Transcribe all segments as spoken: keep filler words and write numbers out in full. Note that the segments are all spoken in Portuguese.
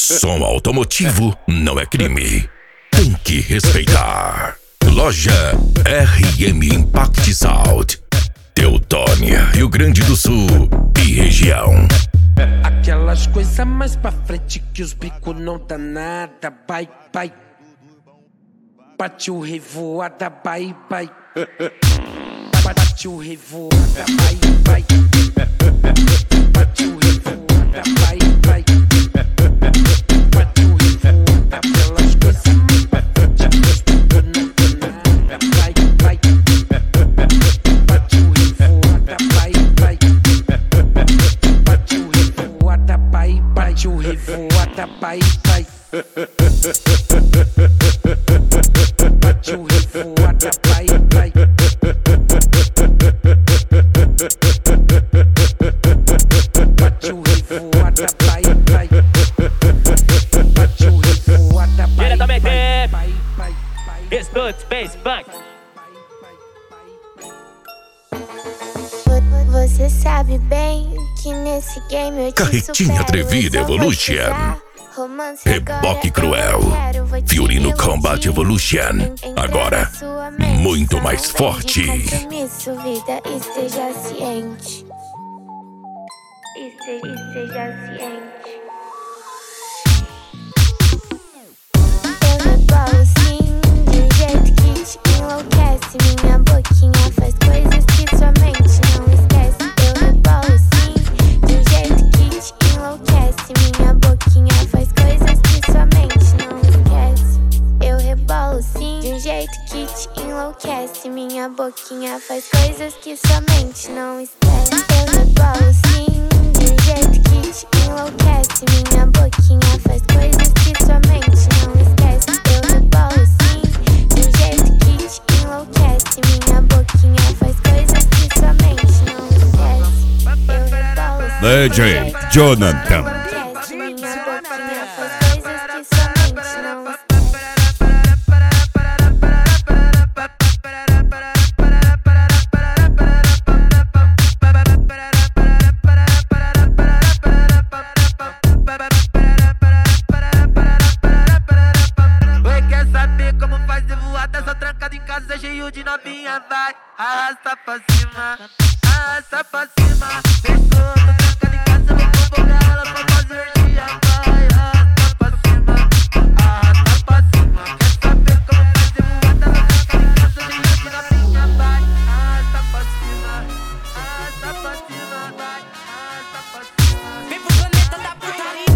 Som automotivo não é crime. Tem que respeitar. Loja R M Impact Sound, Teutônia, Rio Grande do Sul e região. Aquelas coisas mais pra frente que os bicos não dá nada. Vai, vai. Bate o revoada, vai, vai. Bate o revoada, vai, vai. Bate o revoada, vai, vai. Bate o revoada, aquelas coisas mais pra frente que os bicos não dá nada. Vai, vai. Bate o revoada, vai, vai. Bate o revoada, vai, bate o revoada, vai, vai. Bate o revoada, vai, vai. Bate o revoada, vai, vai. Bate o revoada, vai, diretamente, vai, vai, vai. Estúdio Space Funk. Você sabe bem que nesse game eu te Carretinha Atrevida Evolution, Reboque Cruel, Fiorino Combat Evolution. Agora, muito mais forte. Compromisso, vida, esteja ciente. Este- Esteja ciente. Eu rebolo sim, de um jeito que te enlouquece. Minha boquinha faz coisas que sua mente não esquece. Eu rebolo sim, de um jeito que te enlouquece. Minha boquinha faz coisas que sua mente não esquece. Eu rebolo sim, de um jeito que te enlouquece. Minha boquinha faz coisas que sua mente não esquece. Eu rebolo sim, de um jeito que te enlouquece. Minha boquinha faz coisas que sua mente não esquece. Eu rebolo sim, de um jeito que te enlouquece. Minha boquinha faz coisas que sua mente não esquece. Eu rebolo sim, D J Jonathan. enlouquece. Minha boquinha faz coisas que sua mente não esquece. Oi, quer saber como fazer voada? Só trancado em casa, cheio de novinha. Vai, arrasta pra cima, arrasta pra cima. Fechou, tô trancado em casa, vou convocar ela pra fazer dia. Vai, arrasta pra cima, arrasta pra cima. Quer saber como fazer voada? Só trancado em casa, cheio de novinha. Vai, arrasta pra cima, arrasta pra cima. Vai, arrasta pra cima. Vem pro planeta da putaria.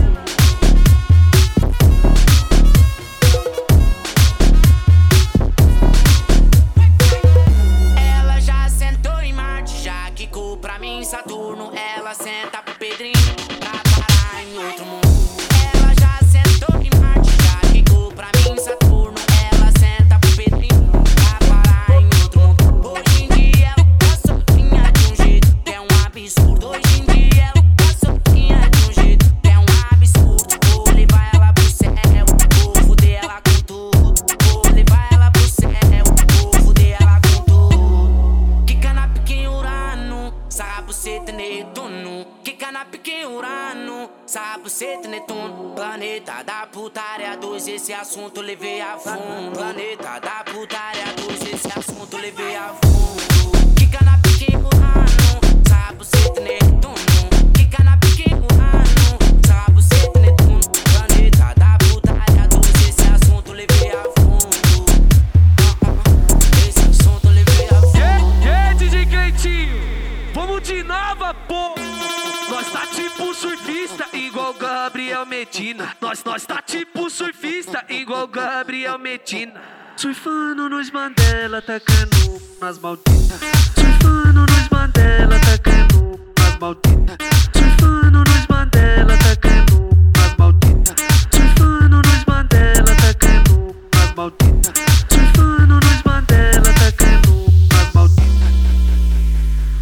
Ela já sentou em Marte, já quicou pra mim em Saturno. Ela senta pro Pedrinho pra parar em outro mundo. Ela já sentou em Marte, já quicou pra mim em Saturno. Ela senta pro Pedrinho pra parar em outro mundo. Hoje em dia ela tá sozinha de um jeito que é um absurdo. Hoje em dia ela tá sozinha de um jeito que é um absurdo. Vou levar ela pro céu, vou fuder ela com tudo. Vou levar ela pro céu, vou fuder ela com tudo. Quica na pique em Urano, sarra buceta Netuno. Quica na pique em Urano, sarra buceta Netuno. Planeta da putaria dois, esse assunto levei a fundo. Planeta da putaria dois, esse assunto levei a fundo. Quica na pique em Urano, sarra buceta Netuno. Quica na pique em Urano, sarra buceta Netuno. Planeta da putaria dois, esse assunto levei a fundo. Esse assunto levei a fundo. Yeah, yeah, D J Cleitinho, vamos de nova, pô. Nós tá tipo surfista, igual Gabriel Medina. Nós, nós tá tipo surfista, igual Gabriel Medina. Surfando nos Mandela, tacando nas Malditas. Surfando nos Mandela, tacando nas Malditas. Surfando nos